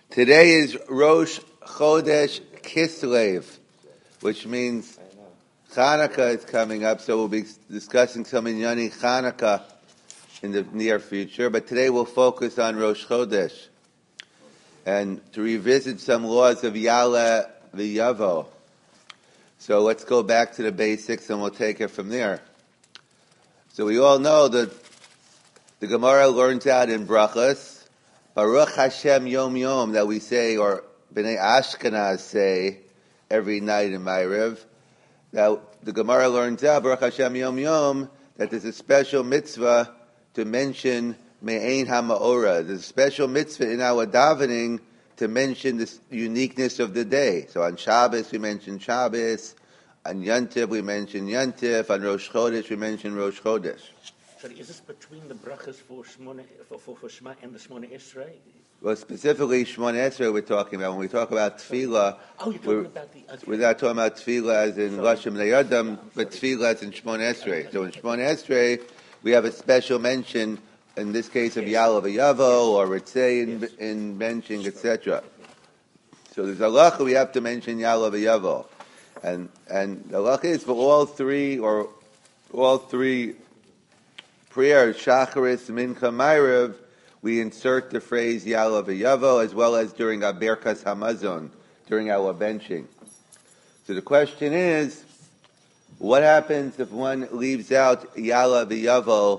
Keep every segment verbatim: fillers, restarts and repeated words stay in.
Today is Rosh Chodesh Kislev, which means Hanukkah is coming up, so we'll be discussing some Inyani Hanukkah in the near future. But today we'll focus on Rosh Chodesh and to revisit some laws of Yala v'Yavo. So let's go back to the basics and we'll take it from there. So we all know that the Gemara learns out in Brachas, Baruch Hashem Yom Yom, that we say, or Bnei Ashkenaz say every night in Ma'ariv. Now, the Gemara learns out, Baruch Hashem Yom Yom, that there's a special mitzvah to mention Me'ein HaMa'ora. There's a special mitzvah in our davening to mention the uniqueness of the day. So on Shabbos we mention Shabbos, on Yantiv we mention Yantiv, on Rosh Chodesh we mention Rosh Chodesh. Sorry, is this between the brachas for Shmona, for, for, for Shema and the Shmona Esrei? Well, specifically Shmona Esrei we're talking about. When we talk about Tefillah, oh, you're talking about the, okay. We're not talking about Tefillah as in Lashon Neyadam, but Tefillah as in Shmona Esrei. So in Shmona Esrei, we have a special mention, in this case of yes. Ya'ala v'Yavo, or Ritzei in, yes. in benching, et cetera. So there's a halacha we have to mention Ya'ala v'Yavo. And, and the halacha is for all three, or all three prayers, Shacharis, Mincha, Ma'ariv, we insert the phrase Ya'ala v'Yavo, as well as during our Berkas Hamazon, during our benching. So the question is, what happens if one leaves out Ya'ala v'Yavo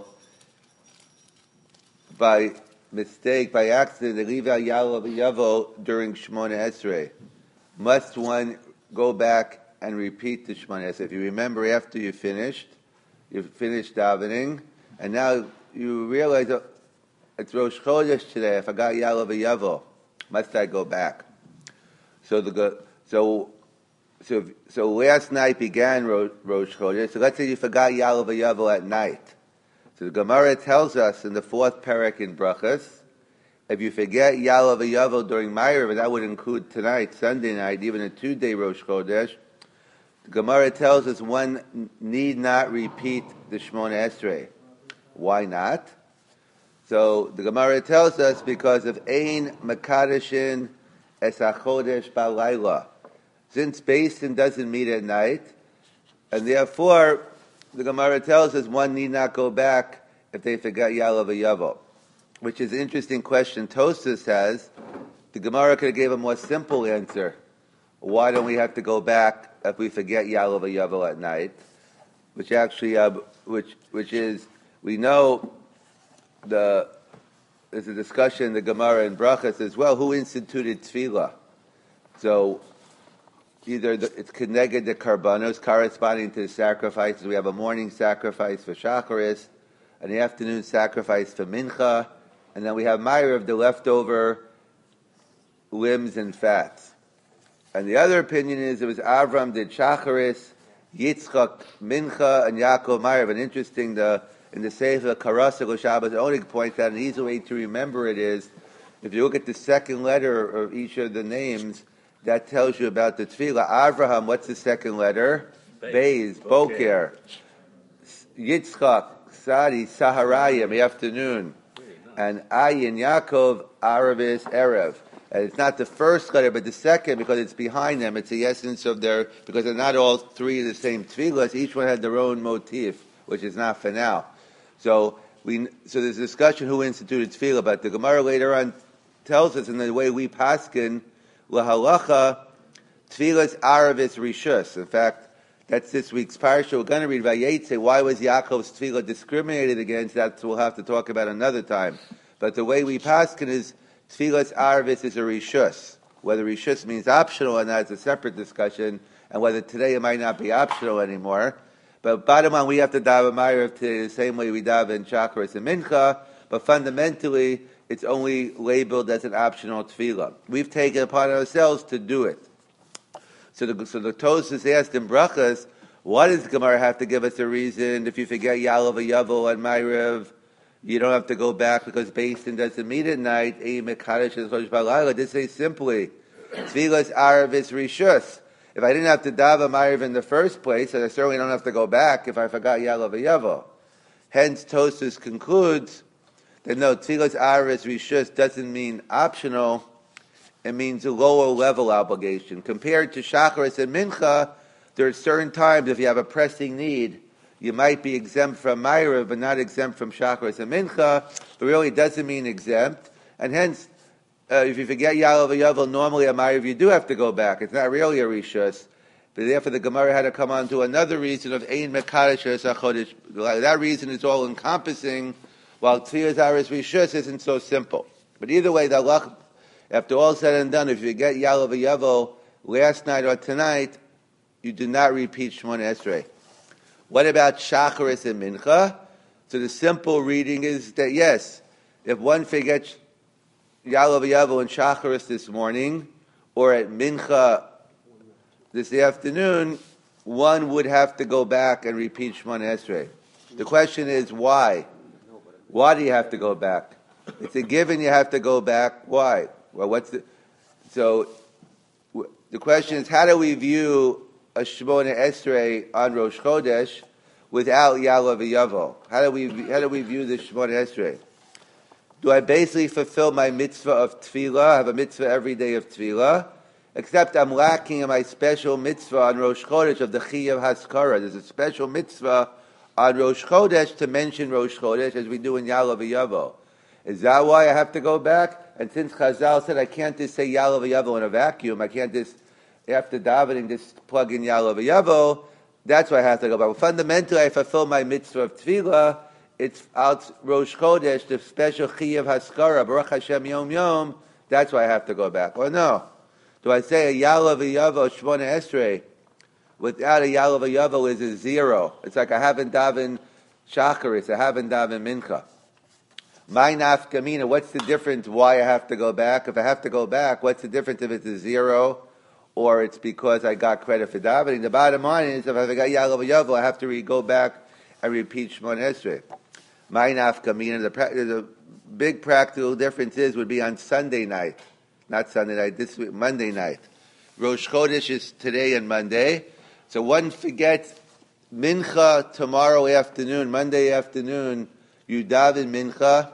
by mistake, by accident? They leave out Ya'ala v'Yavo during Shmona Esrei. Must one go back and repeat the Shmona Esrei? If you remember, after you finished, you finished davening, and now you realize, oh, it's Rosh Chodesh today, I forgot Ya'ala v'Yavo. Must I go back? So the so so so last night began Rosh Chodesh. So let's say you forgot Ya'ala v'Yavo at night. So the Gemara tells us in the fourth parak in Brachas, if you forget Ya'ala v'Yavo during Ma'ariv, and that would include tonight, Sunday night, even a two-day Rosh Chodesh, the Gemara tells us one need not repeat the Shmona Esrei. Why not? So the Gemara tells us because of Ein Makadeshin Es HaChodesh Ba'layla. Since Beis Din doesn't meet at night, and therefore the Gemara tells us one need not go back if they forget Ya'ala v'Yavo, which is an interesting question Tosfos has. The Gemara could have gave a more simple answer. Why don't we have to go back if we forget Ya'ala v'Yavo at night? Which actually, uh, which which is, we know the there's a discussion in the Gemara in Brachas as well. Who instituted Tefillah? So either the, it's Keneged the Karbanos, corresponding to the sacrifices. We have a morning sacrifice for Shacharis, an afternoon sacrifice for Mincha, and then we have Ma'ariv, the leftover limbs and fats. And the other opinion is it was Avram did Shacharis, Yitzchak Mincha, and Yaakov Ma'ariv. And interesting, the in the Sefer Karasa L'Shabbos, the only point that an easy way to remember it is, if you look at the second letter of each of the names, that tells you about the Tefillah. Avraham, what's the second letter? Beis, Boker. Yitzchak, Sadi, Saharayim, afternoon. And Ayin, Yaakov, Aravis, Erev. And it's not the first letter, but the second, because it's behind them. It's the essence of their, because they're not all three the same Tefillahs. Each one had their own motif, which is not for now. So we, so there's a discussion who instituted Tefillah, but the Gemara later on tells us in the way we paskin, Lahalacha, Tefillah's Aravis Rishus. In fact, that's this week's parsha. We're going to read Vayetze. Why was Yaakov's Tefillah discriminated against? That we'll have to talk about another time. But the way we paskin is Tefillah's Aravis is a Rishus. Whether Rishus means optional or not is a separate discussion, and whether today it might not be optional anymore. But bottom line, we have to daven Ma'ariv today the same way we daven Shacharis and Mincha, but fundamentally, it's only labeled as an optional tefillah. We've taken upon ourselves to do it. So the, so the Tosfos asked in Brachas, why does the Gemara have to give us a reason? If you forget Ya'ala v'Yavo and Ma'ariv, you don't have to go back because Beis Din doesn't meet at night. This says simply, Tefillah's Aravis Rishus. If I didn't have to daven Ma'ariv in the first place, I certainly don't have to go back if I forgot Ya'ala v'Yavo. Hence, Tosfos concludes that no, Tefillah's Aravis Rishus doesn't mean optional. it means a lower level obligation. Compared to Shacharis and Mincha, there are certain times if you have a pressing need, you might be exempt from Ma'ariv, but not exempt from Shacharis and Mincha, but really it doesn't mean exempt. And hence, uh, if you forget Ya'aleh V'Yavel, normally a Ma'ariv you do have to go back. It's not really a Rishus. But therefore the Gemara had to come on to another reason of Ein Mekadosh HaChodesh. That reason is all encompassing, while Tfilas Aris Rishus isn't so simple. But either way, the halach, after all said and done, if you get Ya'aleh V'Yavel last night or tonight, you do not repeat Shemona Esrei. What about Shacharis and Mincha? So the simple reading is that yes, if one forgets Ya'aleh V'Yavel and Shacharis this morning, or at Mincha this afternoon, one would have to go back and repeat Shemona Esrei. The question is why? Why do you have to go back? It's a given you have to go back. Why? Well, what's the... So, w- the question is, how do we view a Shemona Esrei on Rosh Chodesh without Ya'aleh V'Yavel? How do we how do we view the Shemona Esrei? Do I basically fulfill my mitzvah of Tefillah? I have a mitzvah every day of Tefillah, except I'm lacking in my special mitzvah on Rosh Chodesh of the Chiyuv Haskara. There's a special mitzvah on Rosh Chodesh to mention Rosh Chodesh as we do in Ya'aleh V'Yavel. Is that why I have to go back? And since Chazal said I can't just say Ya'aleh V'Yavel in a vacuum, I can't just, after davening, just plug in Ya'aleh V'Yavel, that's why I have to go back. Well, fundamentally, I fulfill my mitzvah of Tefillah. It's out Rosh Chodesh, the special Chiyuv Haskara, Baruch Hashem Yom Yom, that's why I have to go back. Or no? Do I say a Ya'aleh V'Yavel Shemona Esrei without a Ya'aleh V'Yavel is a zero? It's like I haven't davened Shacharis, I haven't davened Mincha. My nafka mina, what's the difference why I have to go back? If I have to go back, what's the difference if it's a zero or it's because I got credit for davening? The bottom line is if I got Ya'aleh V'Yavel, I have to re- go back and repeat Shemona Esrei. My nafka mina, the, pra- the big practical difference is would be on Sunday night. Not Sunday night, this week, Monday night. Rosh Chodesh is today and Monday. So one forgets Mincha tomorrow afternoon, Monday afternoon, you daven Mincha,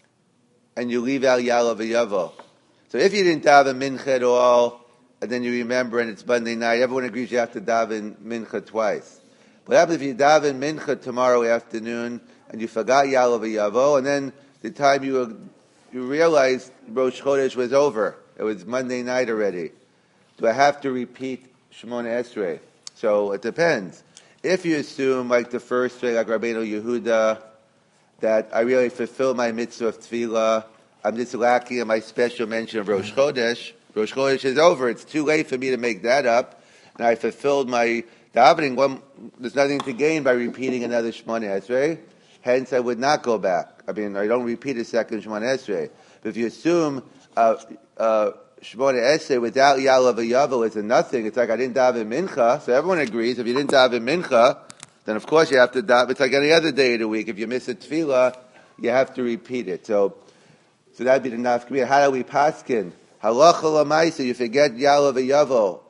and you leave out Ya'aleh V'Yavel. So if you didn't daven Mincha at all, and then you remember and it's Monday night, everyone agrees you have to daven Mincha twice. What happens if you daven Mincha tomorrow afternoon, and you forgot Ya'aleh V'Yavel, and then the time you you realize Rosh Chodesh was over. It was Monday night already. Do I have to repeat Shemona Esrei? So it depends. If you assume, like the first way, like Rabbeinu Yehuda, that I really fulfill my mitzvah of Tefillah, I'm just lacking in my special mention of Rosh Chodesh. Rosh Chodesh is over. It's too late for me to make that up. And I fulfilled my davening. Well, there's nothing to gain by repeating another Shemona Esrei. Hence, I would not go back. I mean, I don't repeat a second Shemona Esrei. But if you assume uh, uh, Shemona Esrei without Ya'aleh V'Yavel is a nothing, it's like I didn't daven Mincha. So everyone agrees if you didn't daven Mincha, then of course you have to daven. It's like any other day of the week. If you miss a tefillah, you have to repeat it. So, so that'd be the nafka. How do we paskin? Halacha l'maisa, you forget Ya'aleh V'Yavel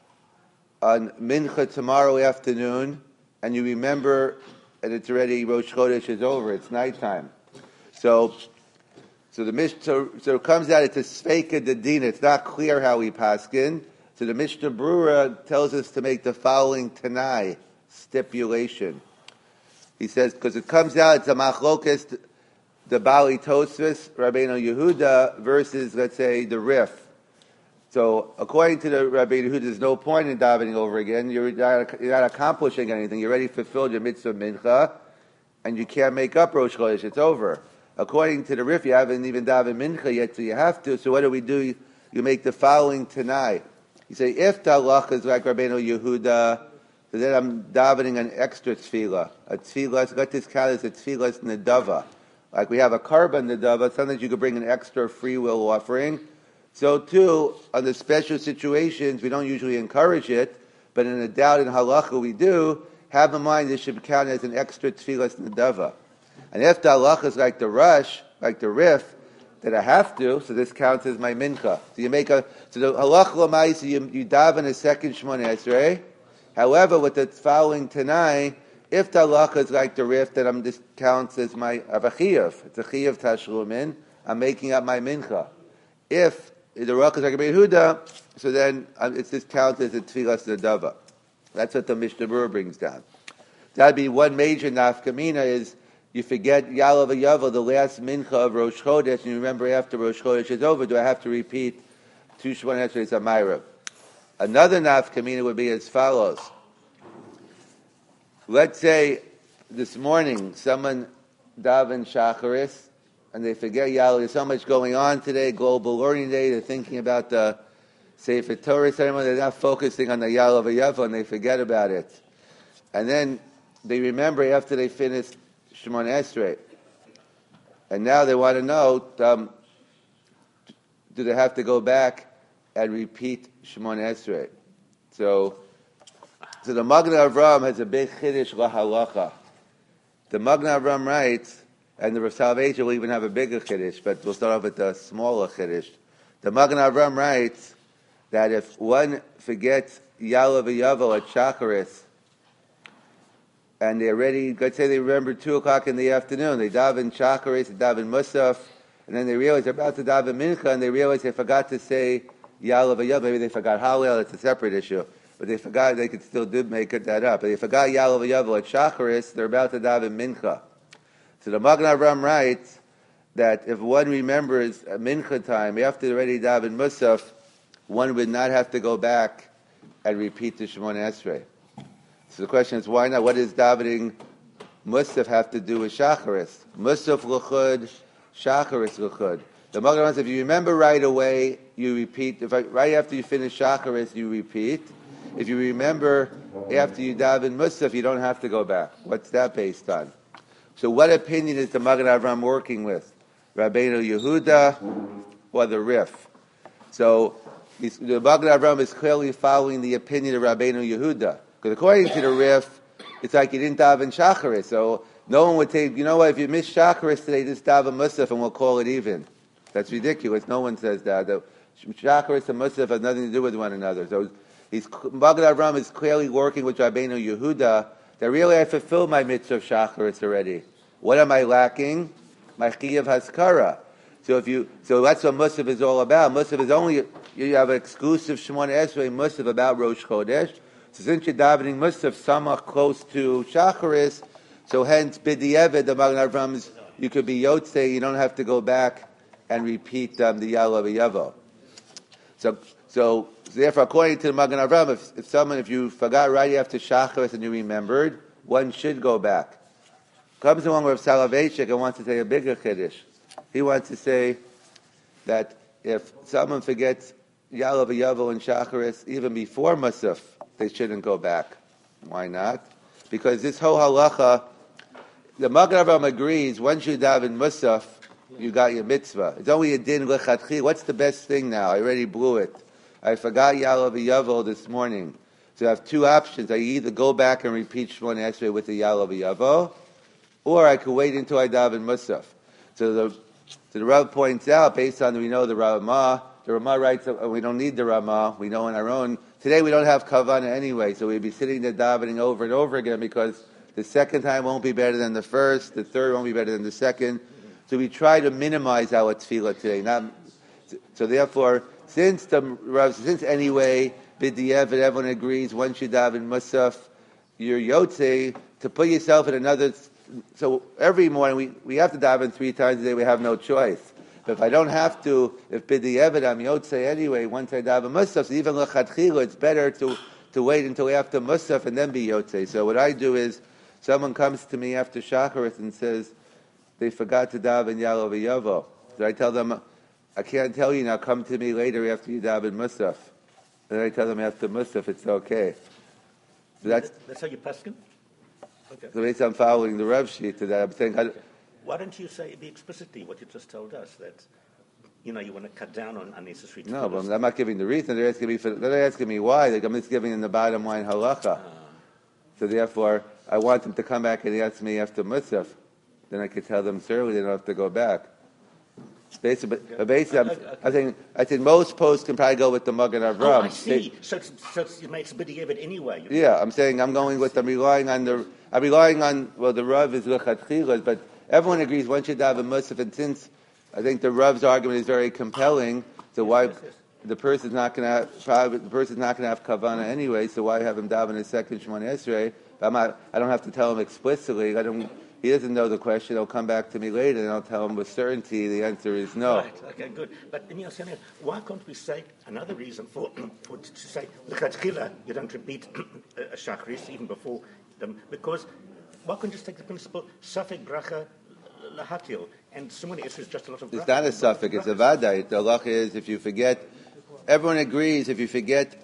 on Mincha tomorrow afternoon, and you remember, and it's already Rosh Chodesh is over. It's nighttime. So, so the Mishnah, so, so it comes out. It's a sveika dedina. It's not clear how we paskin. So the Mishnah Brura tells us to make the following tanai stipulation. He says because it comes out. It's a machlokes, the Bali Tosfos, Rabbeinu Yehuda versus let's say the Rif. So according to the Rabbeinu Yehuda, there's no point in davening over again. You're not, you're not accomplishing anything. You already fulfilled your mitzvah mincha, and you can't make up Rosh Chodesh. It's over. According to the Rif, you haven't even davened mincha yet, so you have to. So what do we do? You, you make the following tonight. You say, if the halacha is like Rabbeinu Yehuda, so then I'm davening an extra tefillah. A tefillah, let this count as a tefillah nedava. Like we have a karban nedava, sometimes you could bring an extra free will offering. So too, under special situations, we don't usually encourage it, but in a doubt in halacha we do, have in mind this should count as an extra tefillah nedava. And if the halacha is like the rush, like the Rif, that I have to, so this counts as my mincha. So you make a, so the halacha l'mai, so you, you daven a second Shemona Esrei. However, with the following Tanai, if the halacha is like the Rif, then I'm this counts as my avachiyav. It's a chiyav tashlumin. I'm making up my mincha. If the Rachas like Rabbi Yehuda, so then um, it's just counted as a Tfilas Nadava. That's what the Mishnah Berurah brings down. That'd be one major nafkamina is you forget Yalav Yavo, the last mincha of Rosh Chodesh, and you remember after Rosh Chodesh is over, do I have to repeat two Shemona Esrei Zamayra? Another nafkamina would be as follows. Let's say this morning someone daven Shacharis, and they forget Yalav. There's so much going on today, Global Learning Day. They're thinking about the Sefer Torah ceremony. They're not focusing on the Yalav Yavo, and they forget about it. And then they remember after they finished Shemona Esrei. And now they want to know, um, do they have to go back and repeat Shemona Esrei? So, so the Magna Avram has a big chiddush lahalacha. The Magna Avram writes, and the Rav Soloveitcher will even have a bigger chiddush, but we'll start off with the smaller chiddush. The Magna Avram writes that if one forgets Yalav Yavo at Shacharis, and they're ready, let's say they remember two o'clock in the afternoon, they daven Shacharis, they daven Musaf, and then they realize they're about to daven Mincha, and they realize they forgot to say Yalav Yavo. Maybe they forgot Hallel, it's a separate issue. But they forgot, they could still do make it that up. But they forgot Yalav Yavo at Shacharis, they're about to daven Mincha. So the Magen Avram writes that if one remembers a Mincha time, after they're ready to daven Musaf, one would not have to go back and repeat the Shemona Esrei. So the question is, why not? What does davening Musaf have to do with Shacharis? Musaf l'chud, Shacharis l'chud. The Magen Avram says, if you remember right away, you repeat. If I, right after you finish Shacharis, you repeat. If you remember after you daven Musaf, you don't have to go back. What's that based on? So what opinion is the Magen Avram working with? Rabbeinu Yehuda or the Rif? So he's, the Magen Avram is clearly following the opinion of Rabbeinu Yehuda. Because according to the Rif, it's like you didn't daven Shacharis. So no one would take, you know what, if you miss Shacharis today, just daven Musaf and we'll call it even. That's ridiculous. No one says that. The Shacharis and Musaf have nothing to do with one another. So he's, Magen Avram is clearly working with Rabbeinu Yehuda that really I fulfilled my mitzvah of Shacharis already. What am I lacking? My Chiyav Haskara. So if you, so that's what Musaf is all about. Musaf is only, you have an exclusive Shemona Esrei Musaf about Rosh Chodesh. So since you're davening Musaf samach close to Shacharis, so hence B'di'evet, the Magen Avram is, you could be Yotzei, you don't have to go back and repeat um, the Yalav Yavo. So, so, so therefore, according to the Magen Avram, if, if someone, if you forgot right after Shacharis and you remembered, one should go back. Comes along with Soloveitcher and wants to say a bigger chiddush. He wants to say that if someone forgets Yalav Yavo and Shacharis even before Musaf, they shouldn't go back. Why not? Because this whole halacha, the Magen Avram agrees, once you daven Musaf, you got your mitzvah. It's only a din lechatchi. What's the best thing now? I already blew it. I forgot Yalav Yavo this morning. So I have two options. I either go back and repeat Shemona Esrei with the Yalav Yavo, or I could wait until I daven Musaf. So the, so the Rav points out, based on, we know the Ramah, the Ramah writes, uh, we don't need the Ramah, we know on our own. Today we don't have Kavanah anyway, so we'd be sitting there davening over and over again because the second time won't be better than the first, the third won't be better than the second. So we try to minimize our tefillah today. Not, so therefore, since the Rav, since anyway, B'di'evet, everyone agrees, once you daven Musaf, you're Yotzei, to put yourself in another. So every morning we, we have to daven three times a day. We have no choice. But if I don't have to, if b'di'evet I'm yotzei anyway, once I daven Musaf, so even l'chadchila, it's better to, to wait until after Musaf and then be yotzei. So what I do is, someone comes to me after Shacharis and says, they forgot to daven Yalav Yavo. So I tell them, I can't tell you now, come to me later after you daven Musaf. And I tell them after Musaf, it's okay. So that's, that's how you paskin? Okay. So basically I'm following the Rav sheet to that. I'm saying, I, why don't you say be explicitly what you just told us, that you know you want to cut down on unnecessary. No, but I'm not giving the reason. They're asking me for, they're asking me why. Like, I'm just giving them the bottom line halacha. Uh. So therefore, I want them to come back and ask me after Musaf. Then I could tell them thoroughly they don't have to go back. Basically, but, but basically, I'm, okay. I think I think most posts can probably go with the Magen Avram. Oh, I see. They, so, it's, so it's, it makes b'di'evet anyway. Yeah, I'm saying I'm going with. I'm relying on the. I'm relying on. Well, the Rav is lechatchilas, but everyone agrees once you daven Musaf, and since I think the Rav's argument is very compelling, So why yes, yes. the person's not going to have probably the person's not going to have kavana anyway? So why have him daven a second Shemona Esrei? But I'm not, I don't have to tell him explicitly. I don't. He doesn't know the question. He'll come back to me later, and I'll tell him with certainty. The answer is no. Right, okay, good. But let me ask you, why can't we say another reason for, for to say l'chatchila you don't repeat a shachris even before them, because why can't you just take the principle safek bracha lahatil, and someone else is just a lot of bracha. It's not a suffix. It's a vaday. The halacha is if you forget. Everyone agrees if you forget.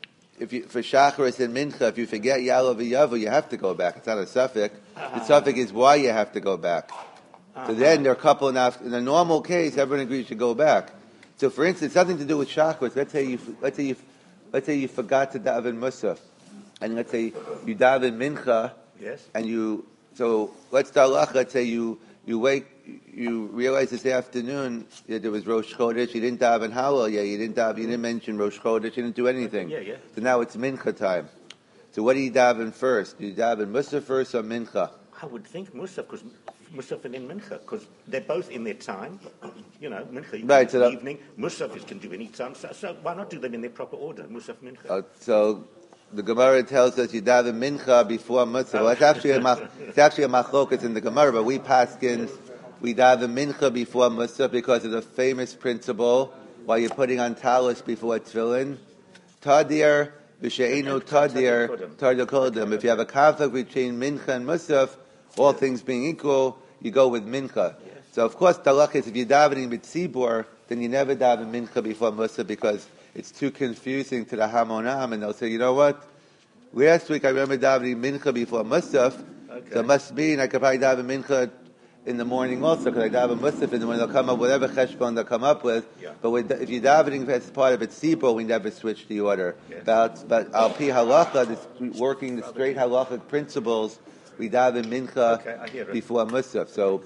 If you, for Shacharis and Mincha, if you forget Yalav Yavu, you have to go back. It's not a suffix. Uh-huh. The suffix is why you have to go back. Uh-huh. So then there are a couple enough. In a normal case, everyone agrees you should go back. So, for instance, something to do with Shacharis. Let's say you, let's say you, let's say you forgot to daven Musaf, and let's say you daven Mincha, yes, and you. So let's start. Let's say you you wake. You realize this afternoon that there was Rosh Chodesh. You didn't daven Hallel. Yeah, you didn't daven. You didn't mention Rosh Chodesh. You didn't do anything. Yeah, yeah. So now it's Mincha time. So what do you daven first? Do you daven Musaf first or Mincha? I would think Musaf, because Musaf and then Mincha, because they're both in their time. You know, Mincha you right, can so do in the evening. Musaf you can do any time. So, so why not do them in their proper order? Musaf, Mincha. Uh, so the Gemara tells us you daven Mincha before Musaf. Well, it's actually a mach, it's actually a machlokas in the Gemara, but we paskin. We daven mincha before musaf because of the famous principle while you're putting on talis before tefillin. Tadir v'she'enu tadir tadir kodem. If you have a conflict between mincha and musaf, all things being equal, you go with mincha. So of course the luck is if you're davening with tzibur, then you never daven mincha before musaf because it's too confusing to the hamonam, and they'll say, you know what? Last week I remember davening mincha before musaf, okay. So it must mean I could probably daven mincha in the morning also, because I daven musaf in the morning, they'll come up with whatever cheshbon they'll come up with. Yeah. But with, if you're davening as part of its sibur, we never switch the order. Yes. But, but al pi halacha, this, working the straight halachic principles, we daven mincha okay, before musaf. So,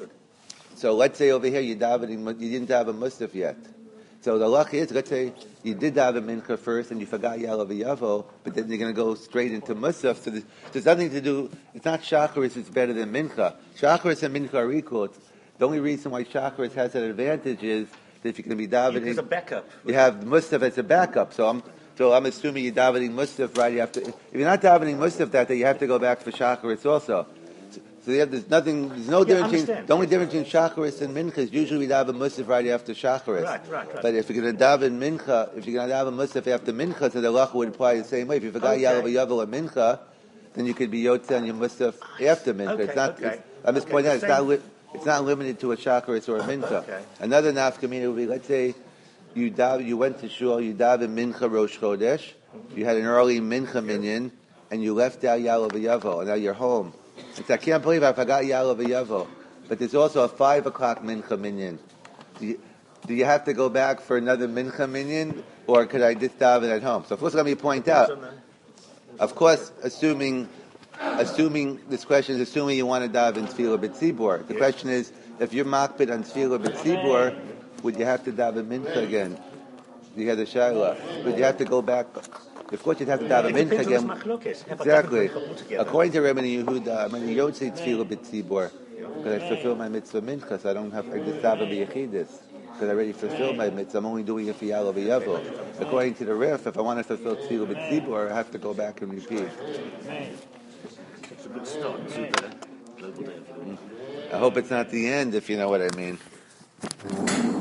so let's say over here you davening, you didn't daven musaf yet. So the halacha is, let's say you did daven mincha first and you forgot Yalav Yavo, but then you're going to go straight into musaf. So there's, there's nothing to do. It's not shacharis. It's better than mincha. Shacharis and mincha are equal. The only reason why shacharis has an advantage is that if you're going to be davening, it's a backup. You have musaf as a backup. So I'm so I'm assuming you're davening musaf right after. If you're not davening musaf that day, you have to go back for shacharis also. So yeah, there's nothing, there's no yeah, difference. Between, the only difference between shacharis and mincha is usually we daven musaf right after shacharis. Right, right, right. But if you're going to daven mincha, if you're going to daven musaf after mincha, so the halacha would apply the same way. If you forgot Yalav okay. Yavel or mincha, then you could be yotze on your musaf after mincha. Okay, it's not. Okay. It's, I'm just okay, pointing out it's not. Li- it's not limited to a shacharis or a mincha. Okay. Another nafkamina would be, let's say you dav, you went to shul, you daven mincha Rosh Chodesh, mm-hmm. you had an early mincha minyan, and you left out Yalav Yavel, and now you're home. It's, I can't believe I forgot Yalav Yavo. But there's also a five o'clock mincha minyan. Do you, do you have to go back for another mincha minyan, or could I just daven at home? So first let me point out, of course, assuming assuming this question is assuming you want to daven tefillah b'tzibur. The question is, if you're makbid on tefillah b'tzibur, would you have to daven mincha again? You had the shayla. Would you have to go back? Of course, you'd have to daven mincha again. Exactly. According to Rebbe Yehuda, I mean, you don't say tefillah b'tzibur because I fulfill my mitzvah mincha, so I don't have to daven b'yechidus because I already fulfilled my mitzvah. I'm only doing it for Yalav Yavo. According to the Rif, if I want to fulfill tefillah b'tzibur, I have to go back and repeat. It's a good start to the global day. I hope it's not the end, if you know what I mean.